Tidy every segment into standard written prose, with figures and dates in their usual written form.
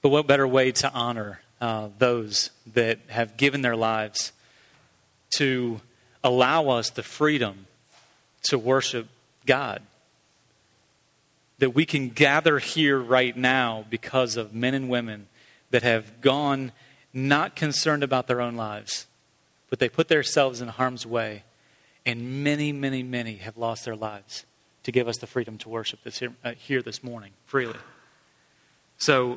But what better way to honor those that have given their lives to allow us the freedom to worship God? That we can gather here right now because of men and women that have gone not concerned about their own lives, but they put themselves in harm's way, and many, many, many have lost their lives to give us the freedom to worship here this morning freely. So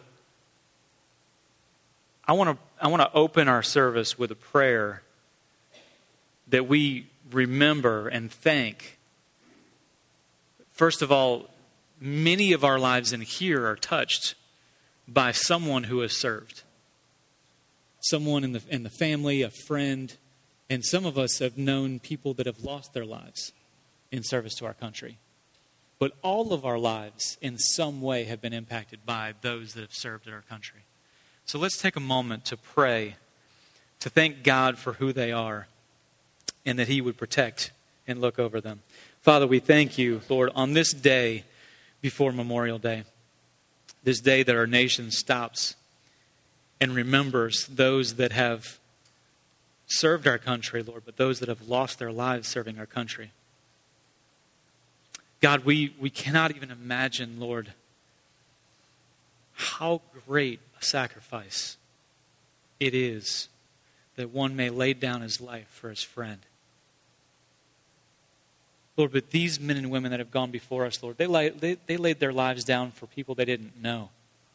I want to open our service with a prayer that we remember and thank. First of all, many of our lives in here are touched by someone who has served. Someone in the family, a friend, and some of us have known people that have lost their lives in service to our country. But all of our lives in some way have been impacted by those that have served in our country. So let's take a moment to pray, to thank God for who they are, and that He would protect and look over them. Father, we thank You, Lord, on this day before Memorial Day, this day that our nation stops and remembers those that have served our country, Lord, but those that have lost their lives serving our country. God, we cannot even imagine, Lord, how great a sacrifice it is that one may lay down his life for his friend. Lord, but these men and women that have gone before us, Lord, they laid their lives down for people they didn't know.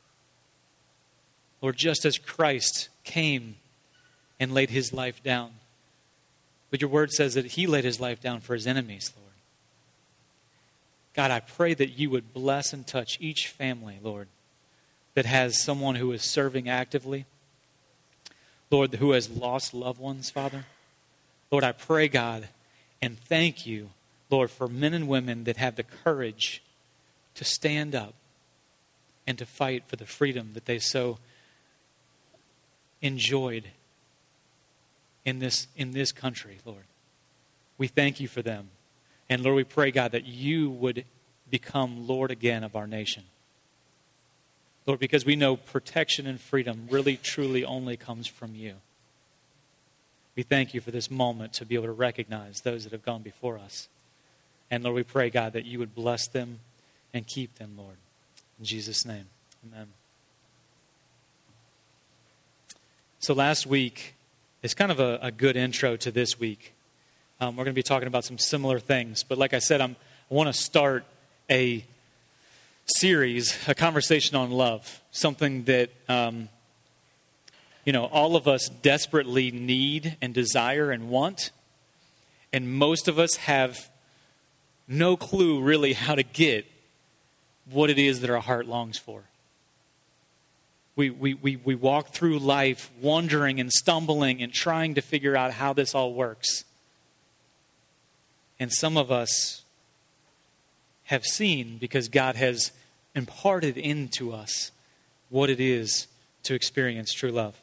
Lord, just as Christ came and laid His life down, but Your word says that He laid His life down for His enemies, Lord. God, I pray that You would bless and touch each family, Lord, that has someone who is serving actively. Lord, who has lost loved ones, Father. Lord, I pray, God, and thank You, Lord, for men and women that have the courage to stand up and to fight for the freedom that they so enjoyed in this country, Lord. We thank You for them. And Lord, we pray, God, that You would become Lord again of our nation. Lord, because we know protection and freedom really, truly only comes from You. We thank You for this moment to be able to recognize those that have gone before us. And Lord, we pray, God, that You would bless them and keep them, Lord. In Jesus' name, amen. So last week is kind of a good intro to this week. We're going to be talking about some similar things. But like I said, I want to start a series, a conversation on love. Something that, all of us desperately need and desire and want. And most of us have no clue really how to get what it is that our heart longs for. We walk through life wondering and stumbling and trying to figure out how this all works. And some of us have seen because God has imparted into us what it is to experience true love.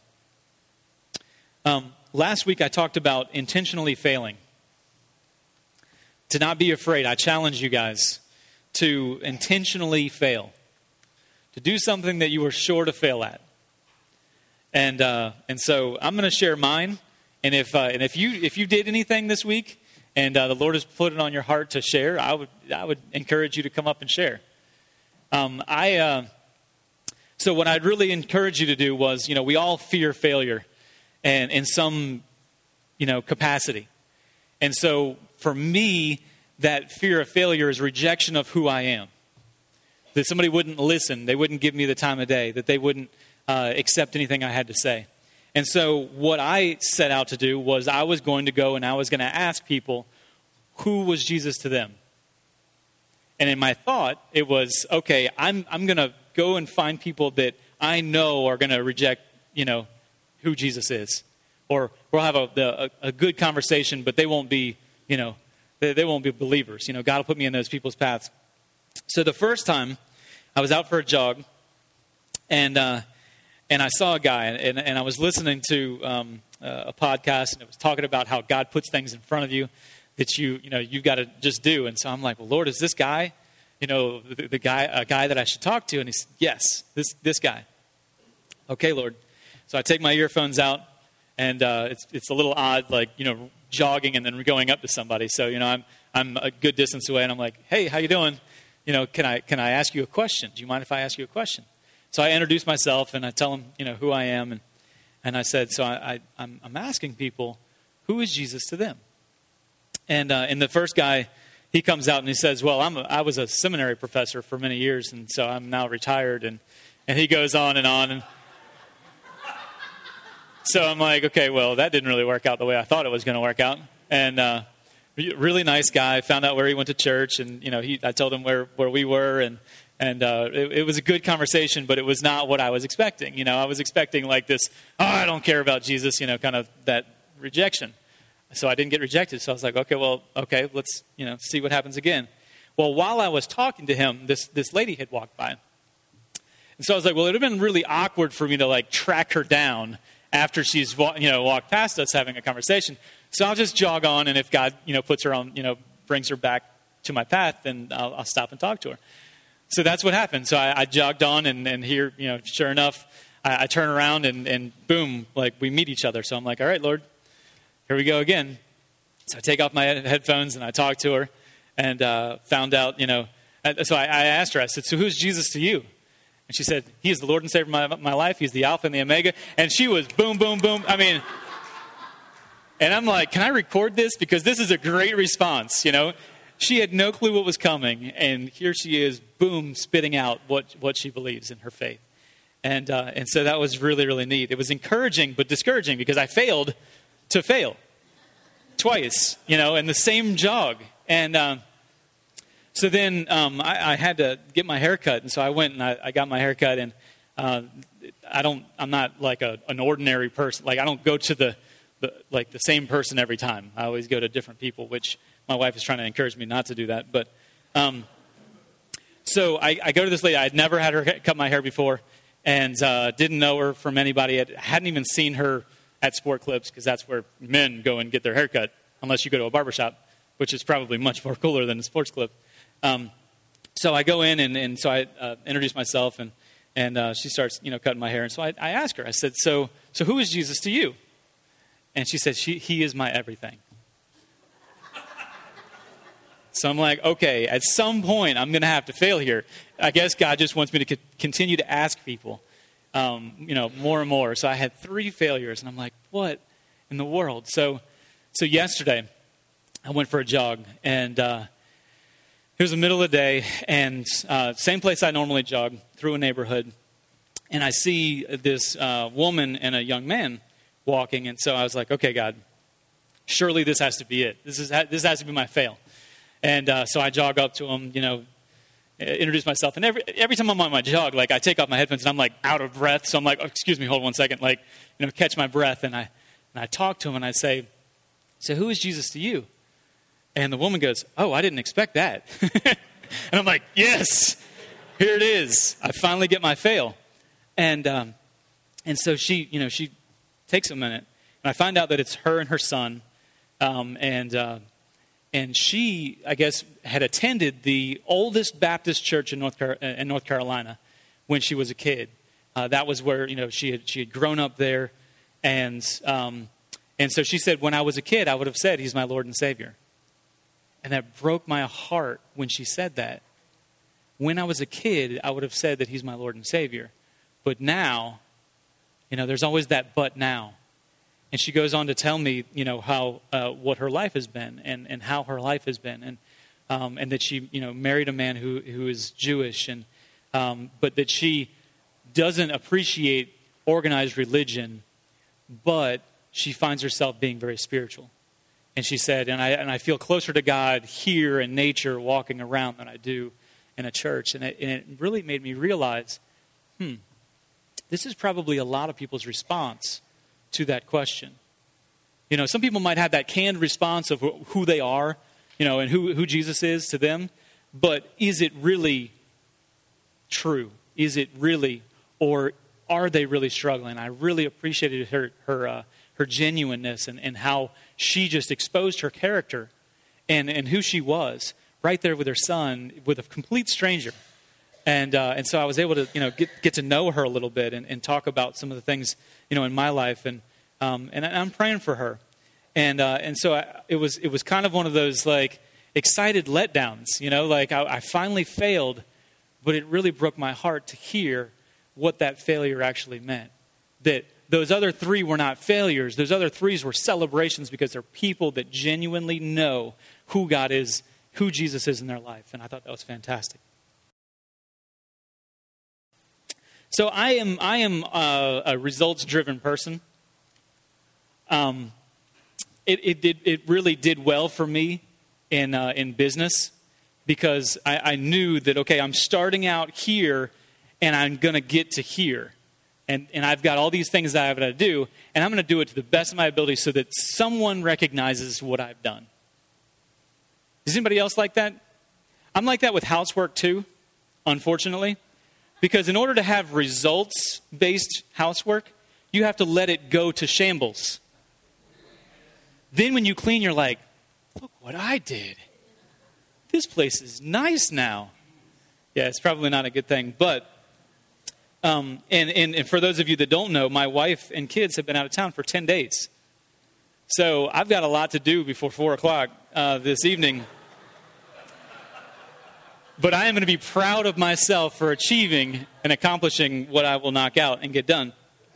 Last week I talked about intentionally failing. To not be afraid, I challenge you guys to intentionally fail. To do something that you were sure to fail at. And so I'm going to share mine. And if you did anything this week and the Lord has put it on your heart to share, I would encourage you to come up and share. So what I'd really encourage you to do was, we all fear failure and in some, capacity. And so for me, that fear of failure is rejection of who I am. That somebody wouldn't listen, they wouldn't give me the time of day, that they wouldn't accept anything I had to say. And so what I set out to do was I was going to go and I was going to ask people, who was Jesus to them? And in my thought, it was, okay, I'm going to go and find people that I know are going to reject, who Jesus is. Or we'll have a good conversation, but they won't be, they won't be believers. God will put me in those people's paths. So the first time, I was out for a jog, and I saw a guy, and I was listening to a podcast, and it was talking about how God puts things in front of you that you've got to just do. And so I'm like, well, Lord, is this guy, a guy that I should talk to? And he said, yes, this guy. Okay, Lord. So I take my earphones out, and it's a little odd, like, jogging and then going up to somebody. So, I'm a good distance away, and I'm like, hey, how you doing? Can I ask you a question? Do you mind if I ask you a question? So I introduce myself, and I tell them, who I am. And I said, so I'm asking people, who is Jesus to them? And the first guy, he comes out and he says, well, I was a seminary professor for many years, and so I'm now retired. And he goes on. And so I'm like, okay, well, that didn't really work out the way I thought it was going to work out. And really nice guy. Found out where he went to church, and I told him where we were, and it was a good conversation, but it was not what I was expecting. I was expecting like this, I don't care about Jesus, kind of that rejection. So I didn't get rejected. So I was like, okay, let's see what happens again. Well, while I was talking to him, this lady had walked by, and so I was like, well, it would have been really awkward for me to like track her down after she's walked past us having a conversation. So I'll just jog on, and if God puts her on, brings her back to my path, then I'll stop and talk to her. So that's what happened. So I jogged on, and here, sure enough, I turn around, and boom, like we meet each other. So I'm like, all right, Lord, here we go again. So I take off my headphones, and I talk to her, and found out, so I asked her, I said, so who's Jesus to you? And she said, he is the Lord and Savior of my life. He's the Alpha and the Omega. And she was boom, boom, boom. And I'm like, can I record this? Because this is a great response, She had no clue what was coming, and here she is, boom, spitting out what she believes in her faith. And so that was really, really neat. It was encouraging but discouraging because I failed to fail twice, in the same jog. And so then I had to get my hair cut, and so I went and I got my hair cut, and I'm not like an ordinary person. Like I don't go to the same person every time. I always go to different people, which my wife is trying to encourage me not to do that. But so I go to this lady. I had never had her cut my hair before, and didn't know her from anybody. I hadn't even seen her at Sport Clips, because that's where men go and get their hair cut, unless you go to a barbershop, which is probably much more cooler than a sports clip. So I go in, and so I introduce myself, and she starts cutting my hair. And so I ask her, I said, so who is Jesus to you? And she said, he is my everything. So I'm like, okay, at some point I'm going to have to fail here. I guess God just wants me to continue to ask people, more and more. So I had 3 failures, and I'm like, what in the world? So yesterday I went for a jog, and it was the middle of the day, and same place I normally jog, through a neighborhood, and I see this woman and a young man walking, and so I was like, okay, God, surely this has to be it. This has to be my fail. And so I jog up to him, introduce myself. And every time I'm on my jog, like I take off my headphones and I'm like out of breath. So I'm like, oh, excuse me, hold 1 second, like, catch my breath. And I talk to him and I say, so who is Jesus to you? And the woman goes, oh, I didn't expect that. And I'm like, yes, here it is. I finally get my fail. And so she takes a minute, and I find out that it's her and her son. And she, I guess, had attended the oldest Baptist church in North Carolina when she was a kid. That was where she had grown up there, and so she said, when I was a kid, I would have said, He's my Lord and Savior. And that broke my heart when she said that. When I was a kid, I would have said that He's my Lord and Savior. But now, there's always that but now. And she goes on to tell me, how what her life has been and how her life has been, and that she, married a man who is Jewish, and but that she doesn't appreciate organized religion, but she finds herself being very spiritual. And she said, and I feel closer to God here in nature, walking around, than I do in a church. And it really made me realize, this is probably a lot of people's response to that question. Some people might have that canned response of who they are, and who Jesus is to them. But is it really true? Is it really, or are they really struggling? I really appreciated her genuineness and how she just exposed her character and who she was right there with her son, with a complete stranger. And so I was able to, get to know her a little bit and talk about some of the things, in my life. And I'm praying for her. And so it was kind of one of those like excited letdowns, like I finally failed, but it really broke my heart to hear what that failure actually meant. That those other 3 were not failures. Those other 3s were celebrations because they're people that genuinely know who God is, who Jesus is in their life. And I thought that was fantastic. So I am a results-driven person. It really did well for me in business because I knew that, okay, I'm starting out here and I'm going to get to here. And I've got all these things that I've got to do, and I'm going to do it to the best of my ability so that someone recognizes what I've done. Is anybody else like that? I'm like that with housework too, unfortunately. Because in order to have results-based housework, you have to let it go to shambles. Then when you clean, you're like, look what I did. This place is nice now. Yeah, it's probably not a good thing. But, and for those of you that don't know, my wife and kids have been out of town for 10 days. So I've got a lot to do before 4 o'clock this evening. But I am going to be proud of myself for achieving and accomplishing what I will knock out and get done.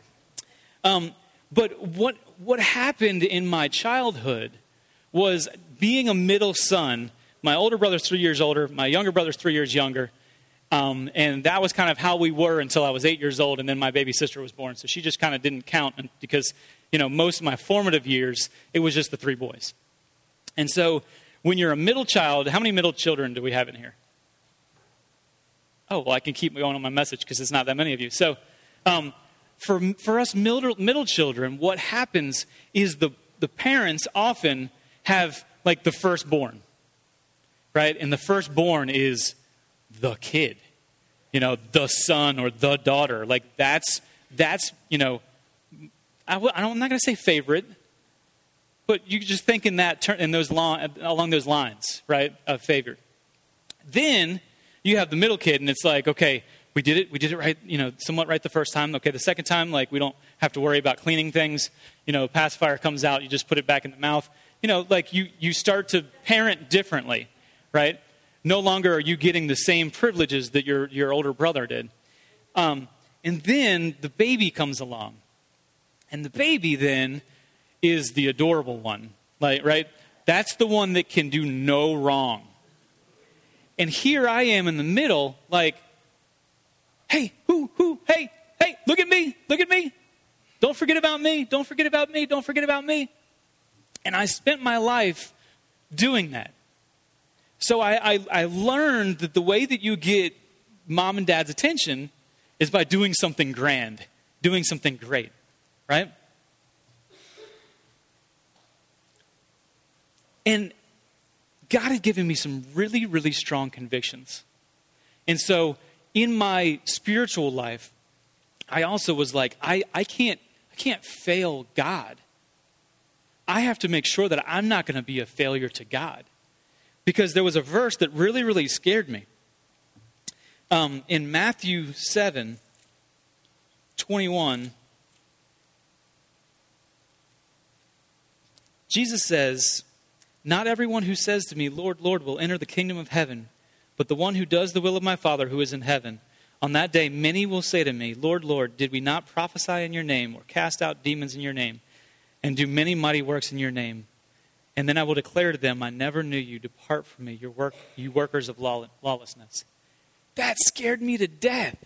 But what happened in my childhood was being a middle son. My older brother's 3 years older. My younger brother's 3 years younger. And that was kind of how we were until I was 8 years old. And then my baby sister was born. So she just kind of didn't count because, most of my formative years, it was just the 3 boys. And so when you're a middle child, how many middle children do we have in here? Oh, well, I can keep going on my message because it's not that many of you. So for us middle children, what happens is the parents often have like the firstborn, right? And the firstborn is the kid, the son or the daughter. Like that's I'm not going to say favorite, but you just think in that along those lines, right? Of favorite. Then you have the middle kid, and it's like, okay, we did it right, somewhat right the first time. Okay, the second time, like, we don't have to worry about cleaning things. Pacifier comes out, you just put it back in the mouth. Like you start to parent differently, right? No longer are you getting the same privileges that your older brother did. And then the baby comes along. And the baby then is the adorable one, like, right? That's the one that can do no wrong. And here I am in the middle, like, hey, hey, look at me. Don't forget about me, don't forget about me, don't forget about me. And I spent my life doing that. So I learned that the way that you get mom and dad's attention is by doing something grand, doing something great, right? And God had given me some really, really strong convictions. And so in my spiritual life, I also was like, I can't fail God. I have to make sure that I'm not going to be a failure to God. Because there was a verse that really, really scared me. In Matthew 7:21, Jesus says, "Not everyone who says to me, 'Lord, Lord,' will enter the kingdom of heaven, but the one who does the will of my Father who is in heaven. On that day, many will say to me, 'Lord, Lord, did we not prophesy in your name or cast out demons in your name and do many mighty works in your name?' And then I will declare to them, 'I never knew you. Depart from me, you workers of lawlessness.'" That scared me to death.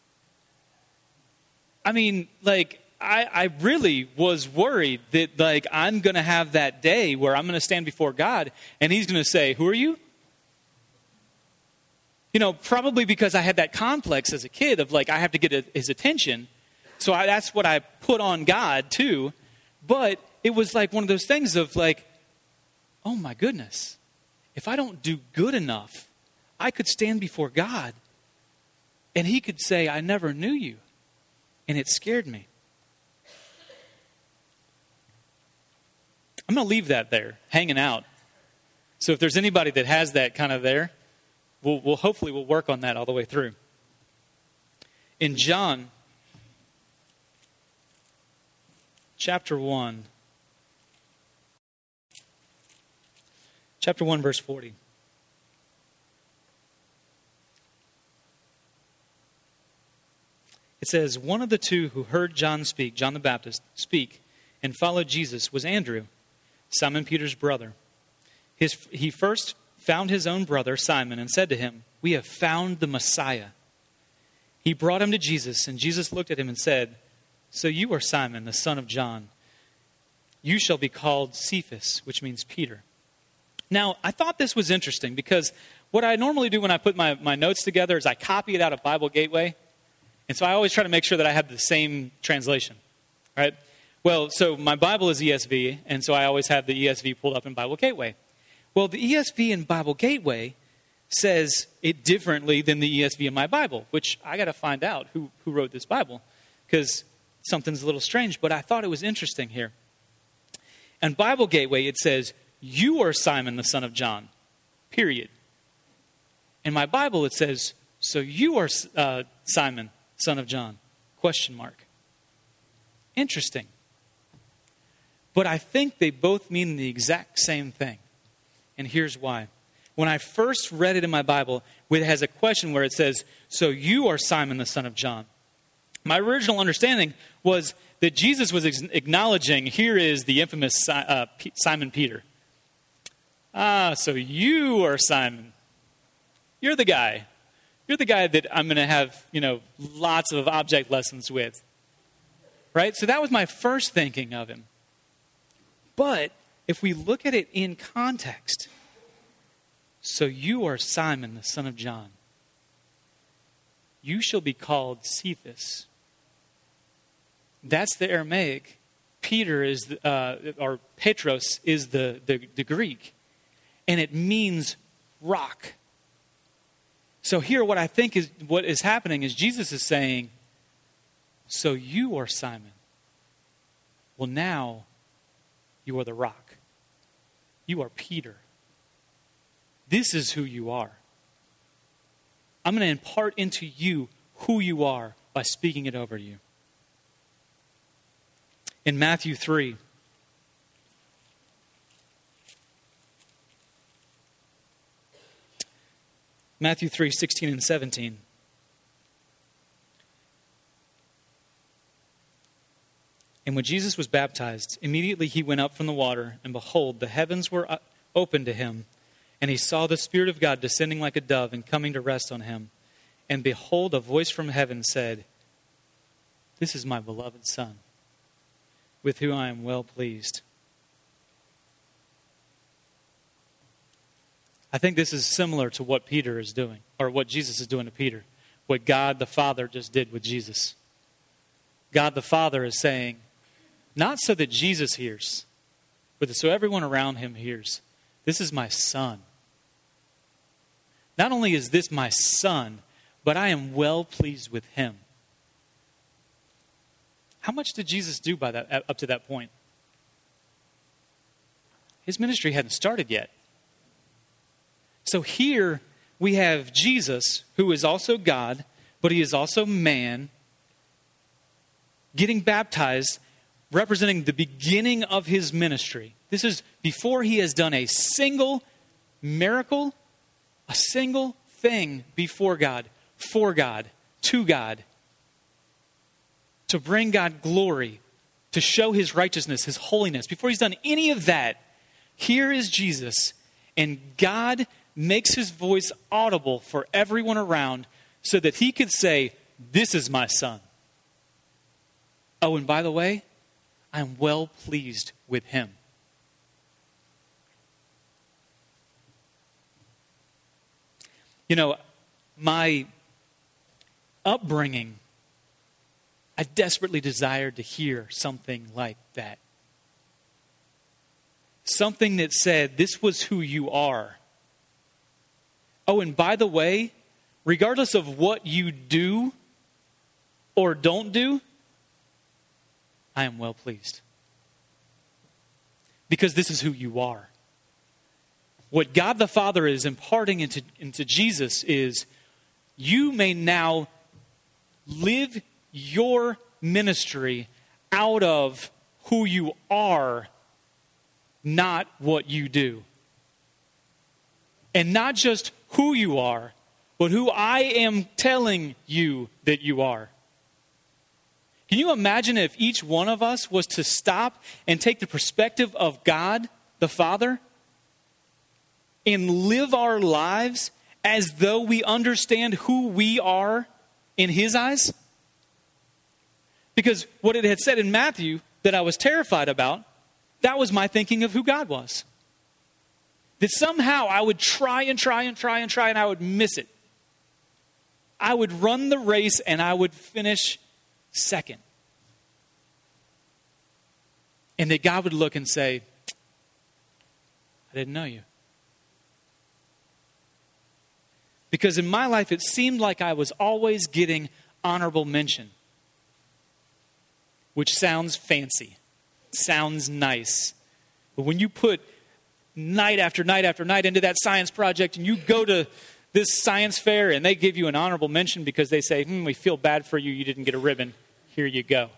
I mean, like, I really was worried that, like, I'm going to have that day where I'm going to stand before God and he's going to say, "Who are you?" Probably because I had that complex as a kid of, like, I have to get his attention. So that's what I put on God too. But it was like one of those things of, like, oh my goodness, if I don't do good enough, I could stand before God and he could say, "I never knew you." And it scared me. I'm going to leave that there, hanging out. So if there's anybody that has that kind of there, we'll hopefully work on that all the way through. In John chapter 1, verse 40. It says, one of the two who heard John the Baptist speak, and followed Jesus was Andrew, Simon Peter's brother. He first found his own brother, Simon, and said to him, "We have found the Messiah." He brought him to Jesus, and Jesus looked at him and said, "So you are Simon, the son of John. You shall be called Cephas," which means Peter. Now, I thought this was interesting because what I normally do when I put my notes together is I copy it out of Bible Gateway. And so I always try to make sure that I have the same translation, right? Well, so my Bible is ESV, and so I always have the ESV pulled up in Bible Gateway. Well, the ESV in Bible Gateway says it differently than the ESV in my Bible, which I got to find out who wrote this Bible, because something's a little strange, but I thought it was interesting here. In Bible Gateway, it says, "You are Simon, the son of John," period. In my Bible, it says, "So you are Simon, son of John," question mark. Interesting. But I think they both mean the exact same thing. And here's why. When I first read it in my Bible, it has a question where it says, "So you are Simon, the son of John." My original understanding was that Jesus was acknowledging, here is the infamous Simon Peter. So you are Simon. You're the guy. You're the guy that I'm going to have, lots of object lessons with. Right? So that was my first thinking of him. But if we look at it in context, "So you are Simon, the son of John. You shall be called Cephas." That's the Aramaic. Peter is, or Petros is the Greek. And it means rock. So here what I think is what is happening is Jesus is saying, "So you are Simon. Well, now you are the rock. You are Peter. This is who you are. I'm going to impart into you who you are by speaking it over you." In Matthew 3, Matthew 3, 16 and 17. "And when Jesus was baptized, immediately he went up from the water, and behold, the heavens were opened to him, and he saw the Spirit of God descending like a dove and coming to rest on him. And behold, a voice from heaven said, 'This is my beloved Son, with whom I am well pleased.'" I think this is similar to what Peter is doing, or what Jesus is doing to Peter, what God the Father just did with Jesus. God the Father is saying, not so that Jesus hears, but so everyone around him hears, "This is my Son. Not only is this my Son, but I am well pleased with him." How much did Jesus do by that up to that point? His ministry hadn't started yet. So here we have Jesus, who is also God, but he is also man, getting baptized, representing the beginning of his ministry. This is before he has done a single miracle, a single thing before God, for God, to God, to bring God glory, to show his righteousness, his holiness. Before he's done any of that, here is Jesus, and God makes his voice audible for everyone around so that he could say, "This is my Son. Oh, and by the way, I'm well pleased with him." My upbringing, I desperately desired to hear something like that. Something that said, "This was who you are. Oh, and by the way, regardless of what you do or don't do, I am well pleased. Because this is who you are." What God the Father is imparting into Jesus is, you may now live your ministry out of who you are, not what you do. And not just who you are, but who I am telling you that you are. Can you imagine if each one of us was to stop and take the perspective of God, the Father, and live our lives as though we understand who we are in His eyes? Because what it had said in Matthew that I was terrified about, that was my thinking of who God was. That somehow I would try and I would miss it. I would run the race and I would finish second. And that God would look and say, I didn't know you. Because in my life, it seemed like I was always getting honorable mention. Which sounds fancy. Sounds nice. But when you put night after night after night into that science project and you go to this science fair and they give you an honorable mention because they say, we feel bad for you, you didn't get a ribbon. Here you go.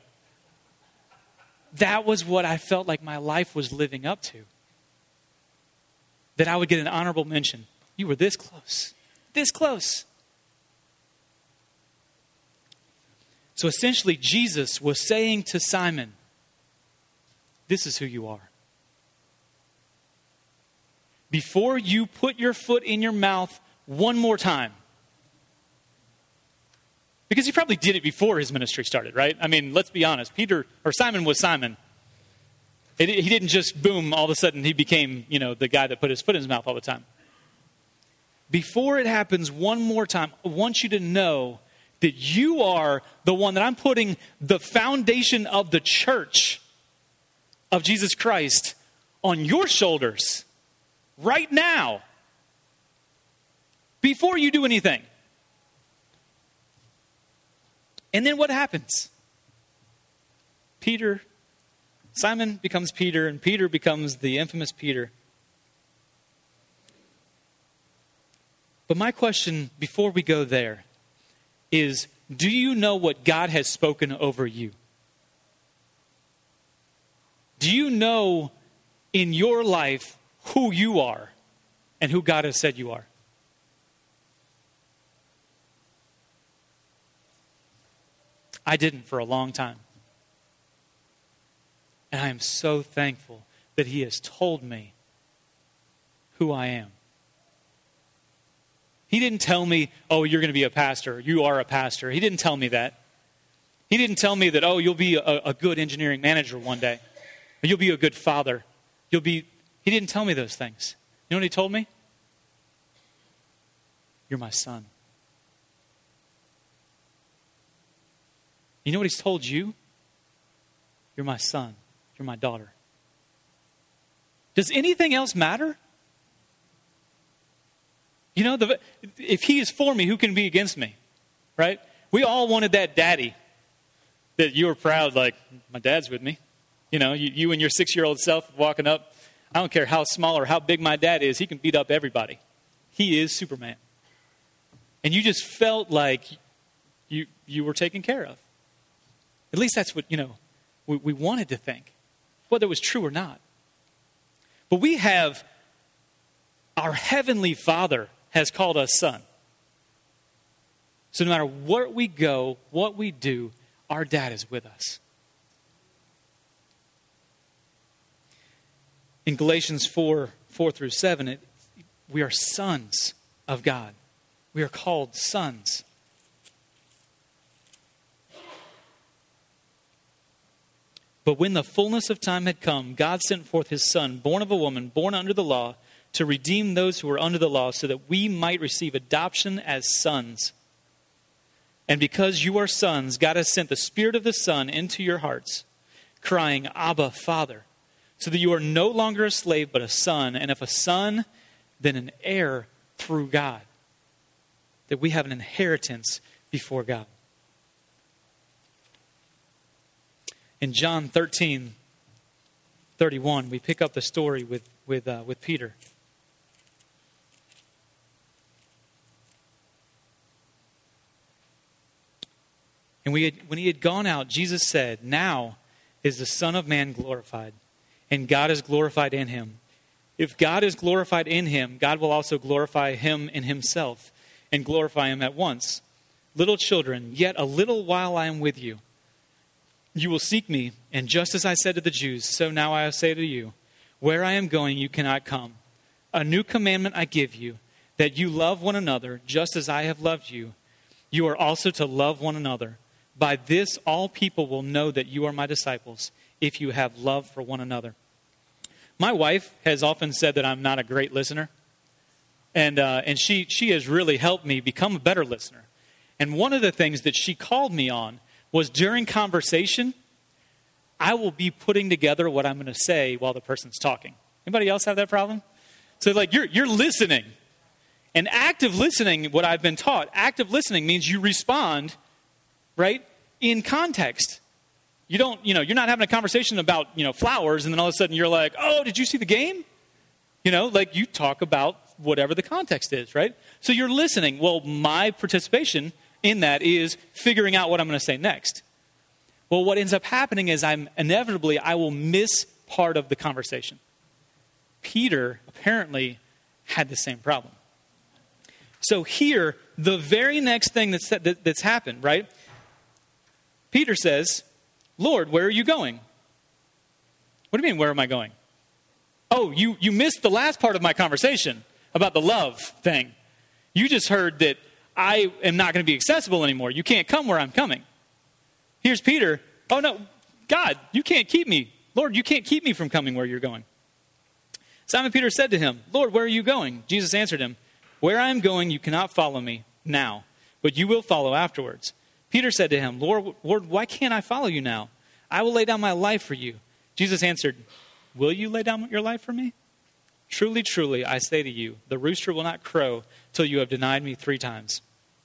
That was what I felt like my life was living up to. That I would get an honorable mention. You were this close. This close. So essentially, Jesus was saying to Simon, this is who you are. Before you put your foot in your mouth one more time. Because he probably did it before his ministry started, right? I mean, let's be honest. Simon was Simon. He didn't just, boom, all of a sudden he became, the guy that put his foot in his mouth all the time. Before it happens one more time, I want you to know that you are the one that I'm putting the foundation of the church of Jesus Christ on your shoulders right now. Before you do anything. And then what happens? Simon becomes Peter, and Peter becomes the infamous Peter. But my question before we go there is, do you know what God has spoken over you? Do you know in your life who you are and who God has said you are? I didn't for a long time. And I am so thankful that He has told me who I am. He didn't tell me, oh, you're going to be a pastor. You are a pastor. He didn't tell me that. He didn't tell me that, oh, you'll be a good engineering manager one day. Or you'll be a good father. He didn't tell me those things. You know what He told me? You're my son. You know what He's told you? You're my son. You're my daughter. Does anything else matter? If He is for me, who can be against me? Right? We all wanted that daddy that you were proud, like, my dad's with me. You and your 6-year-old self walking up. I don't care how small or how big my dad is. He can beat up everybody. He is Superman. And you just felt like you were taken care of. At least that's what, we wanted to think, whether it was true or not. But we have, our Heavenly Father has called us son. So no matter where we go, what we do, our dad is with us. In Galatians 4:4-7, we are sons of God. We are called sons. But when the fullness of time had come, God sent forth His Son, born of a woman, born under the law, to redeem those who were under the law, so that we might receive adoption as sons. And because you are sons, God has sent the Spirit of the Son into your hearts, crying, Abba, Father, so that you are no longer a slave, but a son. And if a son, then an heir through God. That we have an inheritance before God. In John 13:31, we pick up the story with Peter. And when he had gone out, Jesus said, "Now is the Son of Man glorified, and God is glorified in him. If God is glorified in him, God will also glorify him in himself, and glorify him at once. Little children, yet a little while I am with you. You will seek me, and just as I said to the Jews, so now I say to you, where I am going you cannot come. A new commandment I give you, that you love one another just as I have loved you. You are also to love one another. By this all people will know that you are my disciples, if you have love for one another." My wife has often said that I'm not a great listener. And she has really helped me become a better listener. And one of the things that she called me on was during conversation, I will be putting together what I'm going to say while the person's talking. Anybody else have that problem? So like you're listening. And active listening, what I've been taught, active listening means you respond, right, in context. You don't, you're not having a conversation about, flowers, and then all of a sudden you're like, "Oh, did you see the game?" Like you talk about whatever the context is, right? So you're listening. Well, my participation in that is figuring out what I'm going to say next. Well, what ends up happening is I will miss part of the conversation. Peter apparently had the same problem. So here, the very next thing that's happened, right? Peter says, "Lord, where are you going?" What do you mean, where am I going? Oh, you missed the last part of my conversation about the love thing. You just heard that I am not going to be accessible anymore. You can't come where I'm coming. Here's Peter. "Oh no, God, you can't keep me. Lord, you can't keep me from coming where you're going." Simon Peter said to him, "Lord, where are you going?" Jesus answered him, "Where I am going, you cannot follow me now, but you will follow afterwards." Peter said to him, Lord, why can't I follow you now? I will lay down my life for you." Jesus answered, "Will you lay down your life for me? Truly, truly, I say to you, the rooster will not crow till you have denied me 3 times.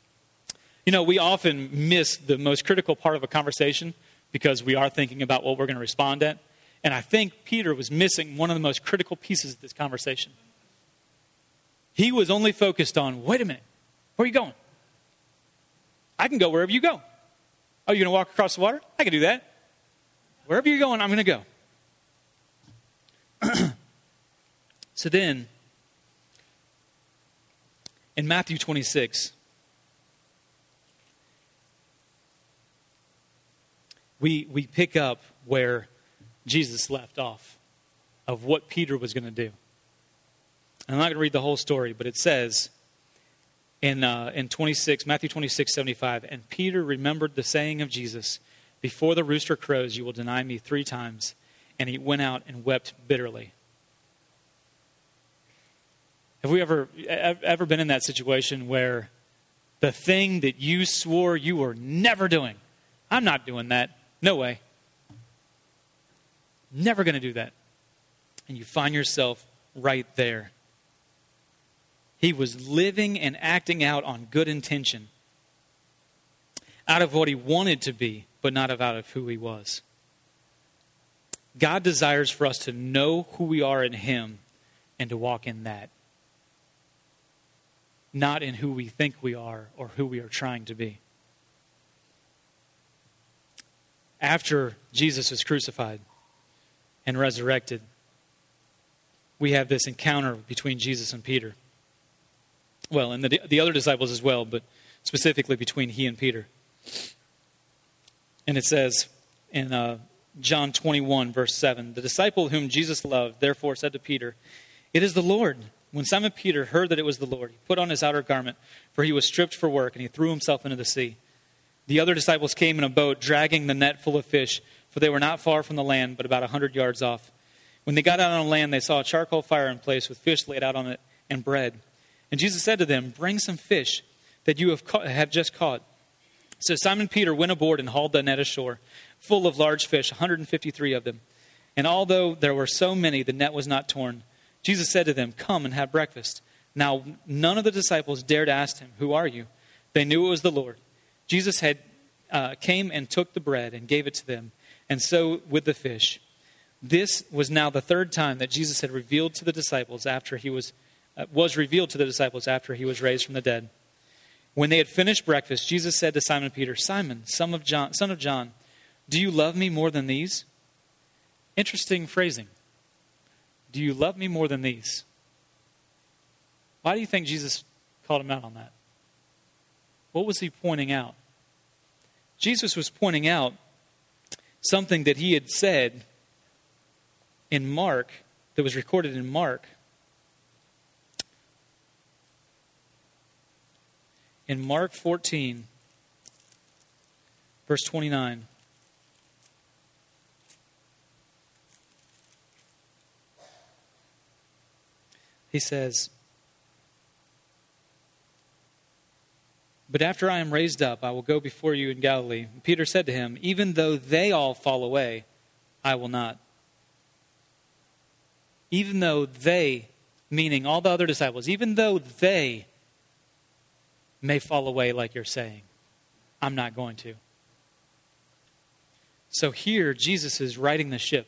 We often miss the most critical part of a conversation because we are thinking about what we're going to respond at. And I think Peter was missing one of the most critical pieces of this conversation. He was only focused on, wait a minute, where are you going? I can go wherever you go. Oh, you're going to walk across the water? I can do that. Wherever you're going, I'm going to go. So then, in Matthew 26, we pick up where Jesus left off of what Peter was going to do. I'm not going to read the whole story, but it says in Matthew 26:75, "And Peter remembered the saying of Jesus, 'Before the rooster crows, you will deny me 3 times.' And he went out and wept bitterly." Have we ever been in that situation where the thing that you swore you were never doing, I'm not doing that, no way, never going to do that, and you find yourself right there? He was living and acting out on good intention, out of what he wanted to be, but not out of who he was. God desires for us to know who we are in him and to walk in that, not in who we think we are or who we are trying to be. After Jesus was crucified and resurrected, we have this encounter between Jesus and Peter. Well, and the other disciples as well, but specifically between he and Peter. And it says in John 21, verse 7, "The disciple whom Jesus loved, therefore said to Peter, 'It is the Lord.' When Simon Peter heard that it was the Lord, he put on his outer garment, for he was stripped for work, and he threw himself into the sea. The other disciples came in a boat, dragging the net full of fish, for they were not far from the land, but about 100 yards off. When they got out on land, they saw a charcoal fire in place with fish laid out on it and bread. And Jesus said to them, 'Bring some fish that you have just caught.' So Simon Peter went aboard and hauled the net ashore, full of large fish, 153 of them. And although there were so many, the net was not torn. Jesus said to them, 'Come and have breakfast.' Now none of the disciples dared ask him, 'Who are you?' They knew it was the Lord. Jesus came and took the bread and gave it to them, and so with the fish. This was now the 3rd time that Jesus had revealed to the disciples after he was revealed to the disciples after he was raised from the dead. When they had finished breakfast, Jesus said to Simon Peter, Simon, son of John, do you love me more than these? Interesting phrasing. Do you love me more than these? Why do you think Jesus called him out on that? What was he pointing out? Jesus was pointing out something that he had said in Mark, that was recorded in Mark. In Mark 14, verse 29. He says, but after I am raised up, I will go before you in Galilee. And Peter said to him, even though they all fall away, I will not. Even though they, meaning all the other disciples, even though they may fall away like you're saying, I'm not going to. So here, Jesus is righting the ship.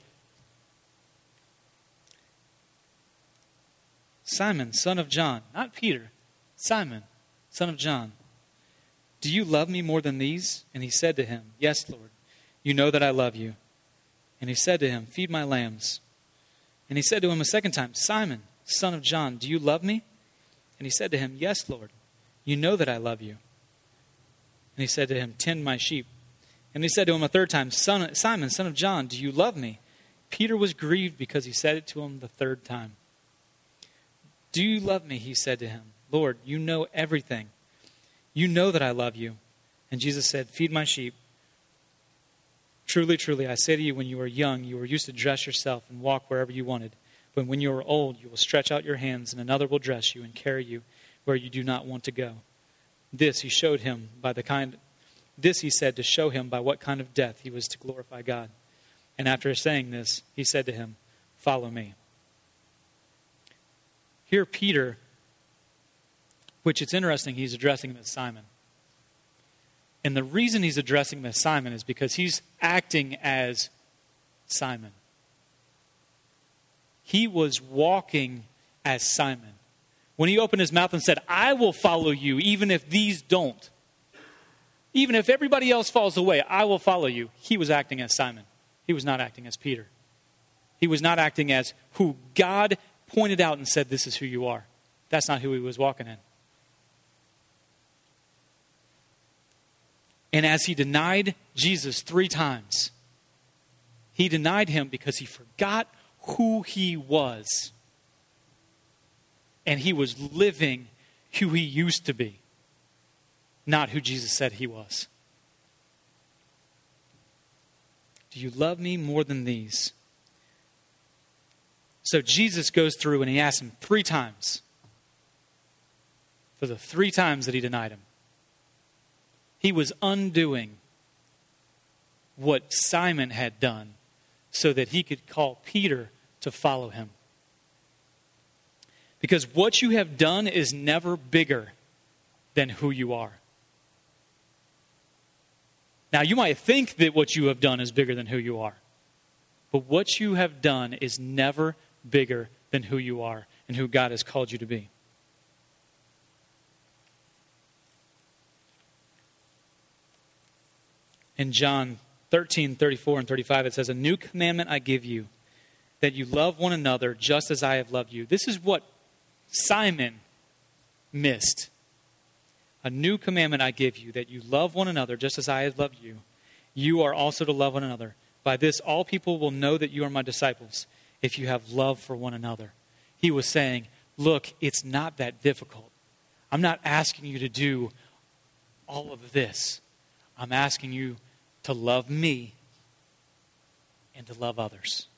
Simon, son of John, not Peter, Simon, son of John, do you love me more than these? And he said to him, yes, Lord, you know that I love you. And he said to him, feed my lambs. And he said to him a second time, Simon, son of John, do you love me? And he said to him, yes, Lord, you know that I love you. And he said to him, tend my sheep. And he said to him a third time, Simon, son of John, do you love me? Peter was grieved because he said it to him the third time. Do you love me? He said to him. Lord, you know everything. You know that I love you. And Jesus said, feed my sheep. Truly, truly, I say to you, when you were young, you were used to dress yourself and walk wherever you wanted. But when you are old, you will stretch out your hands, and another will dress you and carry you where you do not want to go. This he said to show him by what kind of death he was to glorify God. And after saying this, he said to him, follow me. Here Peter, which it's interesting, he's addressing him as Simon. And the reason he's addressing him as Simon is because he's acting as Simon. He was walking as Simon. When he opened his mouth and said, I will follow you even if these don't. Even if everybody else falls away, I will follow you. He was acting as Simon. He was not acting as Peter. He was not acting as who God pointed out and said, this is who you are. That's not who he was walking in. And as he denied Jesus 3 times, he denied him because he forgot who he was. And he was living who he used to be, not who Jesus said he was. Do you love me more than these? So Jesus goes through and he asks him 3 times. For the 3 times that he denied him. He was undoing what Simon had done so that he could call Peter to follow him. Because what you have done is never bigger than who you are. Now, you might think that what you have done is bigger than who you are. But what you have done is never bigger than who you are and who God has called you to be. In John 13:34 and 35, it says, a new commandment I give you, that you love one another just as I have loved you. This is what Simon missed. A new commandment I give you, that you love one another just as I have loved you. You are also to love one another. By this, all people will know that you are my disciples, if you have love for one another. He was saying, look, it's not that difficult. I'm not asking you to do all of this. I'm asking you to love me and to love others.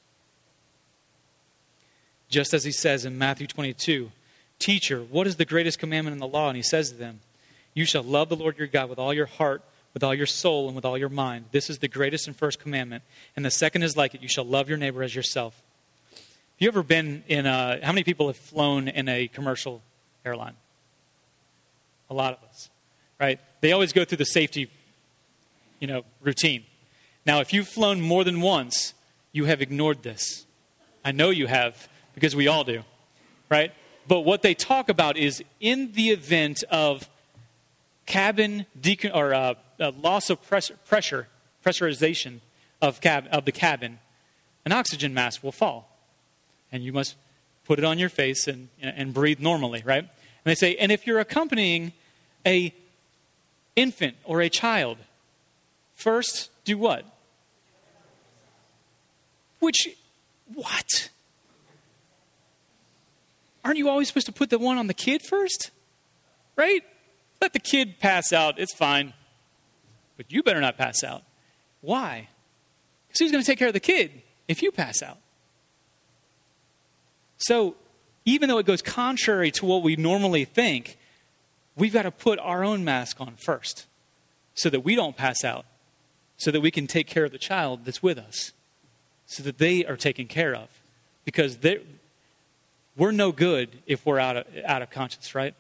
Just as he says in Matthew 22, teacher, what is the greatest commandment in the law? And he says to them, you shall love the Lord your God with all your heart, with all your soul, and with all your mind. This is the greatest and first commandment. And the second is like it. You shall love your neighbor as yourself. Have you ever been in how many people have flown in a commercial airline? A lot of us, right? They always go through the safety, routine. Now, if you've flown more than once, you have ignored this. I know you have, because we all do, right? But what they talk about is in the event of loss of pressurization of the cabin, an oxygen mask will fall. And you must put it on your face and breathe normally, right? And they say, and if you're accompanying a infant or a child, first do what? What? Aren't you always supposed to put the one on the kid first? Right? Let the kid pass out. It's fine. But you better not pass out. Why? Because who's going to take care of the kid if you pass out? So, even though it goes contrary to what we normally think, we've got to put our own mask on first so that we don't pass out, so that we can take care of the child that's with us, so that they are taken care of. Because we're no good if we're out of conscience, right?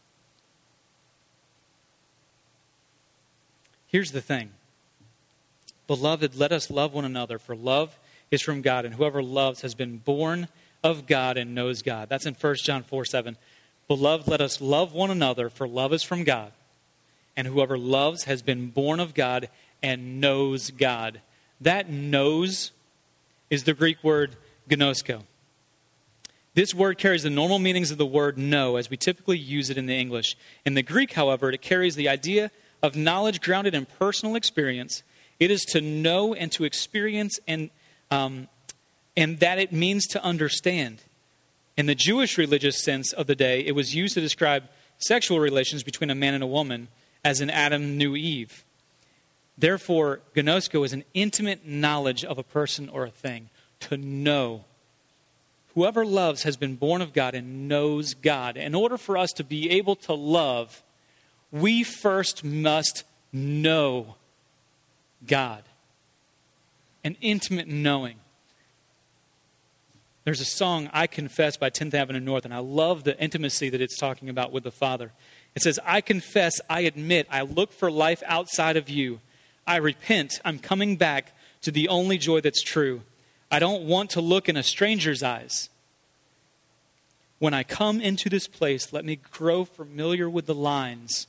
Here's the thing. Beloved, let us love one another, for love is from God, and whoever loves has been born of God and knows God. That's in 1 John 4:7. Beloved, let us love one another, for love is from God, and whoever loves has been born of God and knows God. That knows is the Greek word gnosko. This word carries the normal meanings of the word know, as we typically use it in the English. In the Greek, however, it carries the idea of knowledge grounded in personal experience. It is to know and to experience, and that it means to understand. In the Jewish religious sense of the day, it was used to describe sexual relations between a man and a woman, as in Adam knew Eve. Therefore, gnosko is an intimate knowledge of a person or a thing, to know. Whoever loves has been born of God and knows God. In order for us to be able to love, we first must know God. An intimate knowing. There's a song, I Confess, by 10th Avenue North, and I love the intimacy that it's talking about with the Father. It says, I confess, I admit, I look for life outside of you. I repent, I'm coming back to the only joy that's true. I don't want to look in a stranger's eyes. When I come into this place, let me grow familiar with the lines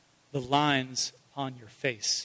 on your face.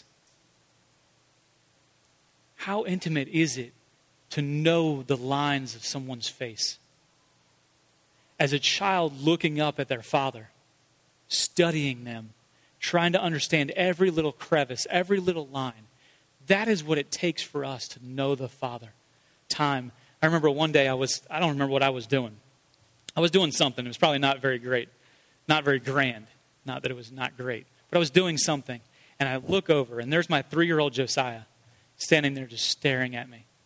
How intimate is it to know the lines of someone's face? As a child looking up at their father, studying them, trying to understand every little crevice, every little line. That is what it takes for us to know the Father. Time. I remember one day I don't remember what I was doing. I was doing something. It was probably not very great. Not very grand. Not that it was not great. But I was doing something. And I look over, and there's my 3-year-old Josiah standing there just staring at me.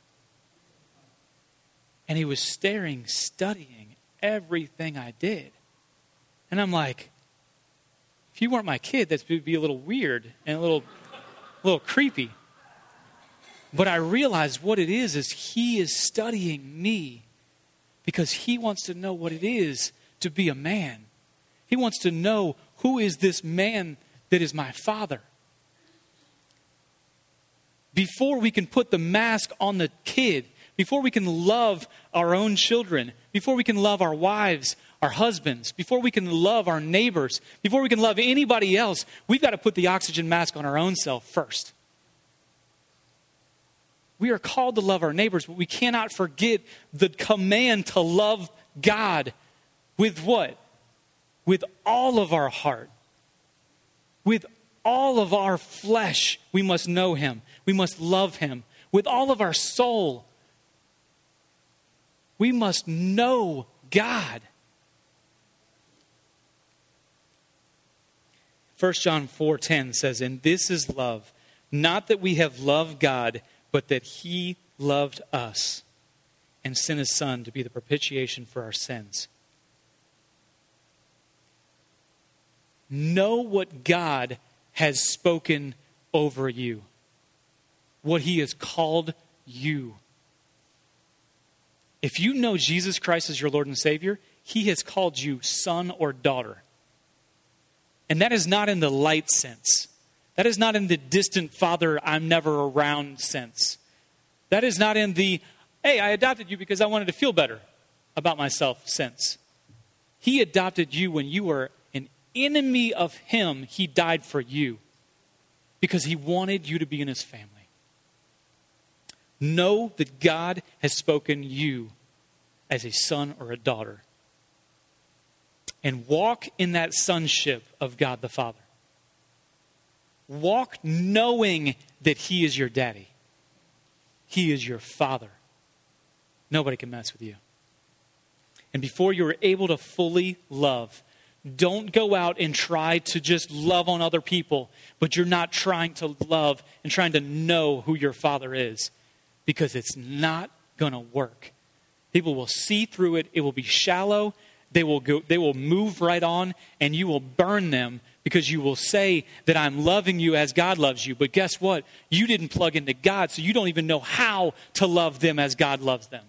And he was staring, studying everything I did. And I'm like, if you weren't my kid, that would be a little weird and a little creepy. But I realized what it is he is studying me because he wants to know what it is to be a man. He wants to know who is this man that is my father. Before we can put the mask on the kid, before we can love our own children, before we can love our wives, our husbands, before we can love our neighbors, before we can love anybody else, we've got to put the oxygen mask on our own self first. We are called to love our neighbors, but we cannot forget the command to love God with what? With all of our heart. With all of our flesh, we must know him. We must love him. With all of our soul, we must know God. 1 John 4:10 says, and this is love, not that we have loved God, but that he loved us and sent his Son to be the propitiation for our sins. Know what God has spoken over you, what he has called you. If you know Jesus Christ as your Lord and Savior, he has called you son or daughter. And that is not in the light sense. That is not in the distant father, I'm never around sense. That is not in the, hey, I adopted you because I wanted to feel better about myself sense. He adopted you when you were an enemy of him, he died for you because he wanted you to be in his family. Know that God has spoken you as a son or a daughter. And walk in that sonship of God the Father. Walk knowing that he is your daddy. He is your father. Nobody can mess with you. And before you're able to fully love, don't go out and try to just love on other people, but you're not trying to love and trying to know who your father is, because it's not going to work. People will see through it. It will be shallow. They will move right on, and you will burn them because you will say that I'm loving you as God loves you. But guess what? You didn't plug into God, so you don't even know how to love them as God loves them.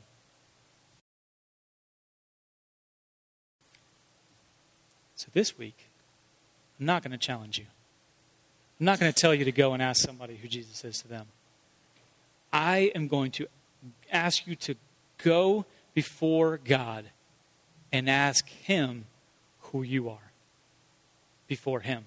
So this week, I'm not going to challenge you. I'm not going to tell you to go and ask somebody who Jesus is to them. I am going to ask you to go before God and ask him who you are before him.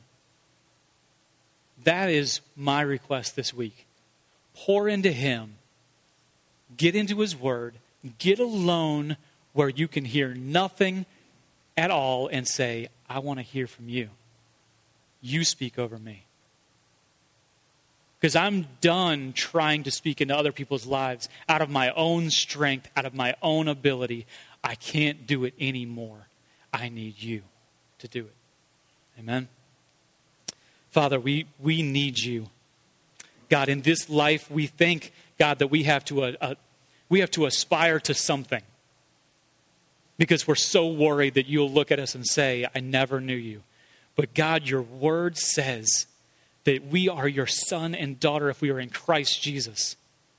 That is my request this week. Pour into him. Get into his word. Get alone where you can hear nothing at all and say, I want to hear from you. You speak over me. Because I'm done trying to speak into other people's lives out of my own strength, out of my own ability. I can't do it anymore. I need you to do it. Amen? Father, we need you. God, in this life, we think, God, that we have to aspire to something. Because we're so worried that you'll look at us and say, I never knew you. But God, your word says that we are your son and daughter if we are in Christ Jesus.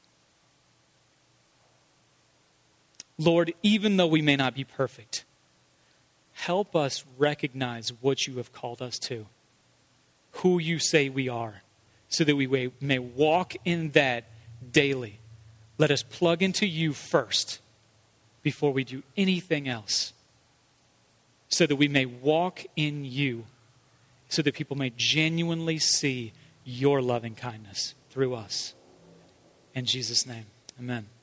Lord, even though we may not be perfect, help us recognize what you have called us to, who you say we are, so that we may walk in that daily. Let us plug into you first before we do anything else, so that we may walk in you, so that people may genuinely see your loving kindness through us. In Jesus' name, amen.